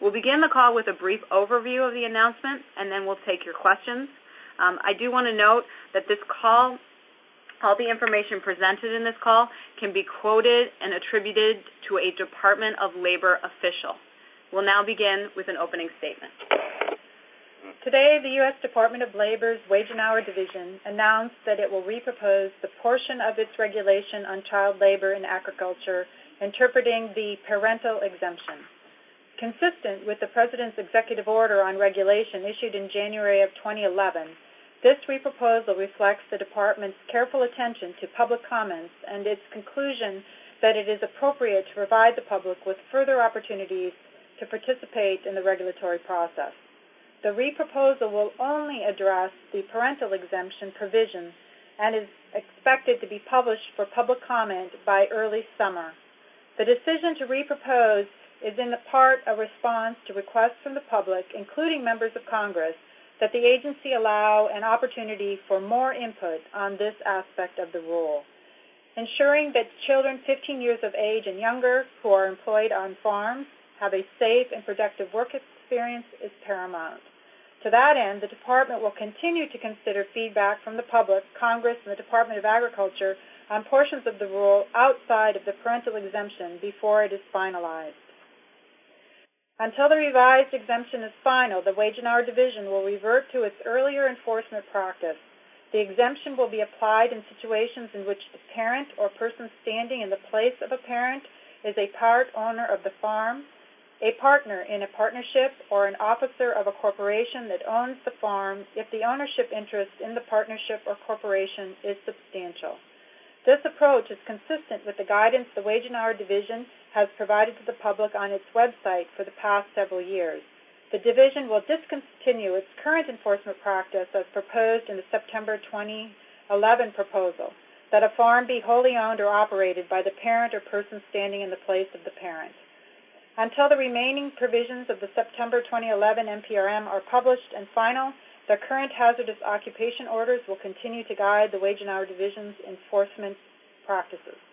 We'll begin the call with a brief overview of the announcement, and then we'll take your questions. I do want to note that this call, all the information presented in this call can be quoted and attributed to a Department of Labor official. We'll now begin with an opening statement. Today, the U.S. Department of Labor's Wage and Hour Division announced that it will repropose the portion of its regulation on child labor in agriculture interpreting the parental exemption. Consistent with the President's executive order on regulation issued in January of 2011, this reproposal reflects the Department's careful attention to public comments and its conclusion that it is appropriate to provide the public with further opportunities to participate in the regulatory process. The reproposal will only address the parental exemption provision and is expected to be published for public comment by early summer. The decision to repropose is in part a response to requests from the public, including members of Congress, that the agency allow an opportunity for more input on this aspect of the rule. Ensuring that children 15 years of age and younger who are employed on farms have a safe and productive work experience is paramount. To that end, the Department will continue to consider feedback from the public, Congress, and the Department of Agriculture on portions of the rule outside of the parental exemption before it is finalized. Until the revised exemption is final, the Wage and Hour Division will revert to its earlier enforcement practice. The exemption will be applied in situations in which the parent or person standing in the place of a parent is a part owner of the farm, a partner in a partnership, or an officer of a corporation that owns the farm if the ownership interest in the partnership or corporation is substantial. This approach is consistent with the guidance the Wage and Hour Division has provided to the public on its website for the past several years. The division will discontinue its current enforcement practice as proposed in the September 2011 proposal, that a farm be wholly owned or operated by the parent or person standing in the place of the parent. Until the remaining provisions of the September 2011 NPRM are published and final, the current hazardous occupation orders will continue to guide the Wage and Hour Division's enforcement practices.